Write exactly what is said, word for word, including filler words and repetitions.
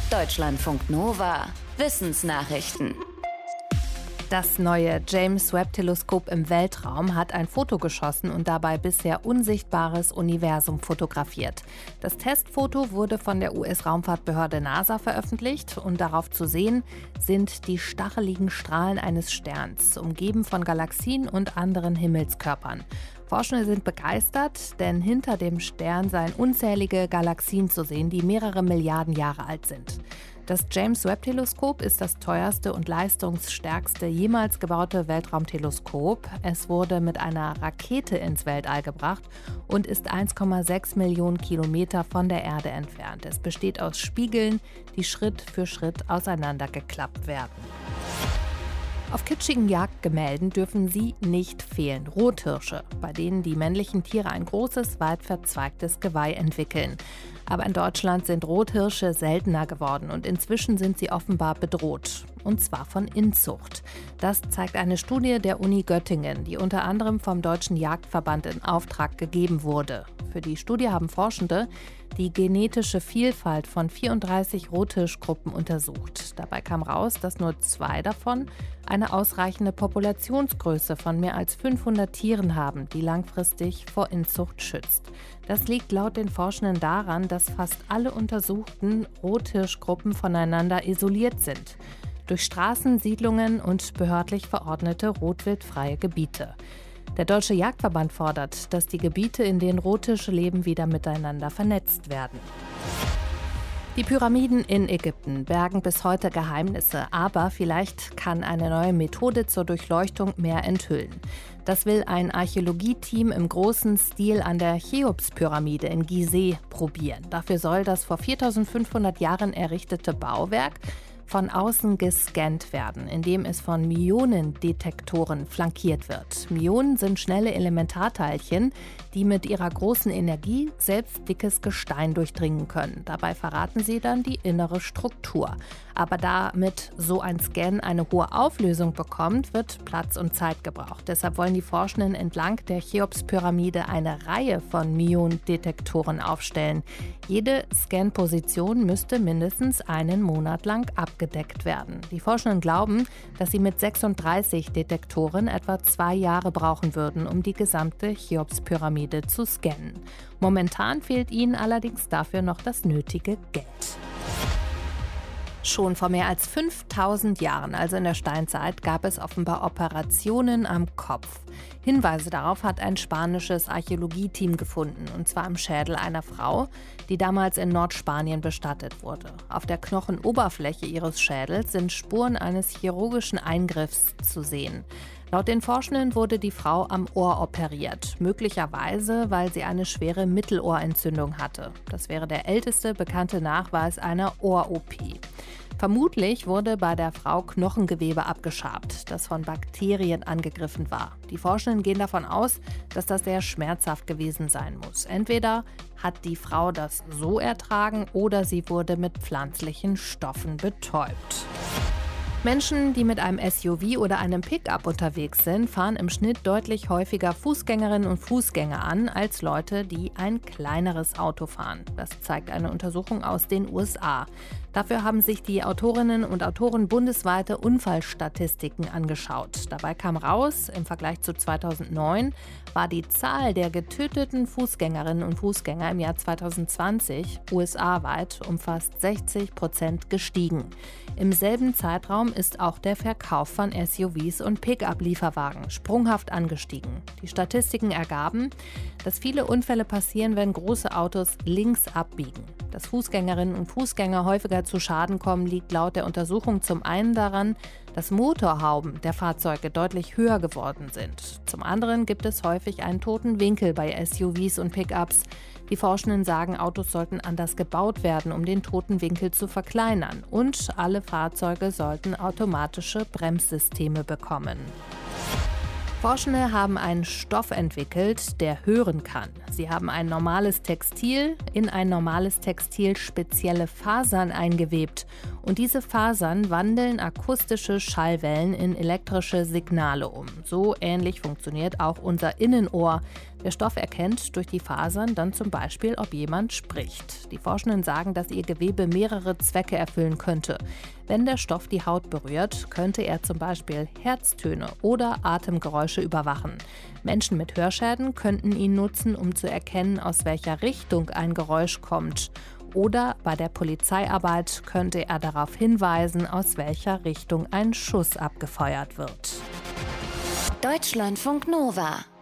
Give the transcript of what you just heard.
Deutschlandfunk Nova Wissensnachrichten. Das neue James-Webb-Teleskop im Weltraum hat ein Foto geschossen und dabei bisher unsichtbares Universum fotografiert. Das Testfoto wurde von der U S-Raumfahrtbehörde NASA veröffentlicht und darauf zu sehen sind die stacheligen Strahlen eines Sterns, umgeben von Galaxien und anderen Himmelskörpern. Forschende sind begeistert, denn hinter dem Stern seien unzählige Galaxien zu sehen, die mehrere Milliarden Jahre alt sind. Das James-Webb-Teleskop ist das teuerste und leistungsstärkste jemals gebaute Weltraumteleskop. Es wurde mit einer Rakete ins Weltall gebracht und ist eins Komma sechs Millionen Kilometer von der Erde entfernt. Es besteht aus Spiegeln, die Schritt für Schritt auseinandergeklappt werden. Auf kitschigen Jagdgemälden dürfen sie nicht fehlen. Rothirsche, bei denen die männlichen Tiere ein großes, weit verzweigtes Geweih entwickeln. Aber in Deutschland sind Rothirsche seltener geworden und inzwischen sind sie offenbar bedroht. Und zwar von Inzucht. Das zeigt eine Studie der Uni Göttingen, die unter anderem vom Deutschen Jagdverband in Auftrag gegeben wurde. Für die Studie haben Forschende die genetische Vielfalt von vierunddreißig Rothirschgruppen untersucht. Dabei kam raus, dass nur zwei davon eine ausreichende Populationsgröße von mehr als fünfhundert Tieren haben, die langfristig vor Inzucht schützt. Das liegt laut den Forschenden daran, dass fast alle untersuchten Rothirschgruppen voneinander isoliert sind. Durch Straßen, Siedlungen und behördlich verordnete rotwildfreie Gebiete. Der Deutsche Jagdverband fordert, dass die Gebiete, in denen Rothirsche leben, wieder miteinander vernetzt werden. Die Pyramiden in Ägypten bergen bis heute Geheimnisse, aber vielleicht kann eine neue Methode zur Durchleuchtung mehr enthüllen. Das will ein Archäologieteam im großen Stil an der Cheops-Pyramide in Gizeh probieren. Dafür soll das vor viertausendfünfhundert Jahren errichtete Bauwerk von außen gescannt werden, indem es von Myonendetektoren flankiert wird. Myonen sind schnelle Elementarteilchen, die mit ihrer großen Energie selbst dickes Gestein durchdringen können. Dabei verraten sie dann die innere Struktur. Aber damit so ein Scan eine hohe Auflösung bekommt, wird Platz und Zeit gebraucht. Deshalb wollen die Forschenden entlang der Cheops-Pyramide eine Reihe von Myonendetektoren aufstellen. Jede Scan-Position müsste mindestens einen Monat lang abgedeckt werden. Die Forschenden glauben, dass sie mit sechsunddreißig Detektoren etwa zwei Jahre brauchen würden, um die gesamte Cheops-Pyramide zu scannen. Momentan fehlt ihnen allerdings dafür noch das nötige Geld. Schon vor mehr als fünftausend Jahren, also in der Steinzeit, gab es offenbar Operationen am Kopf. Hinweise darauf hat ein spanisches Archäologieteam gefunden, und zwar im Schädel einer Frau, die damals in Nordspanien bestattet wurde. Auf der Knochenoberfläche ihres Schädels sind Spuren eines chirurgischen Eingriffs zu sehen. Laut den Forschenden wurde die Frau am Ohr operiert, möglicherweise, weil sie eine schwere Mittelohrentzündung hatte. Das wäre der älteste bekannte Nachweis einer Ohr-O P. Vermutlich wurde bei der Frau Knochengewebe abgeschabt, das von Bakterien angegriffen war. Die Forschenden gehen davon aus, dass das sehr schmerzhaft gewesen sein muss. Entweder hat die Frau das so ertragen oder sie wurde mit pflanzlichen Stoffen betäubt. Menschen, die mit einem S U V oder einem Pickup unterwegs sind, fahren im Schnitt deutlich häufiger Fußgängerinnen und Fußgänger an, als Leute, die ein kleineres Auto fahren. Das zeigt eine Untersuchung aus den U S A. Dafür haben sich die Autorinnen und Autoren bundesweite Unfallstatistiken angeschaut. Dabei kam raus, im Vergleich zu zweitausendneun war die Zahl der getöteten Fußgängerinnen und Fußgänger im Jahr zweitausendzwanzig U S A-weit um fast sechzig Prozent gestiegen. Im selben Zeitraum ist auch der Verkauf von S U Vs und Pickup-Lieferwagen sprunghaft angestiegen. Die Statistiken ergaben, dass viele Unfälle passieren, wenn große Autos links abbiegen. Dass Fußgängerinnen und Fußgänger häufiger zu Schaden kommen, liegt laut der Untersuchung zum einen daran, dass Motorhauben der Fahrzeuge deutlich höher geworden sind. Zum anderen gibt es häufig einen toten Winkel bei S U Vs und Pickups. Die Forschenden sagen, Autos sollten anders gebaut werden, um den toten Winkel zu verkleinern. Und alle Fahrzeuge sollten automatische Bremssysteme bekommen. Forschende haben einen Stoff entwickelt, der hören kann. Sie haben ein normales Textil in ein normales Textil spezielle Fasern eingewebt Und diese Fasern wandeln akustische Schallwellen in elektrische Signale um. So ähnlich funktioniert auch unser Innenohr. Der Stoff erkennt durch die Fasern dann zum Beispiel, ob jemand spricht. Die Forschenden sagen, dass ihr Gewebe mehrere Zwecke erfüllen könnte. Wenn der Stoff die Haut berührt, könnte er zum Beispiel Herztöne oder Atemgeräusche überwachen. Menschen mit Hörschäden könnten ihn nutzen, um zu erkennen, aus welcher Richtung ein Geräusch kommt. Oder bei der Polizeiarbeit könnte er darauf hinweisen, aus welcher Richtung ein Schuss abgefeuert wird. Deutschlandfunk Nova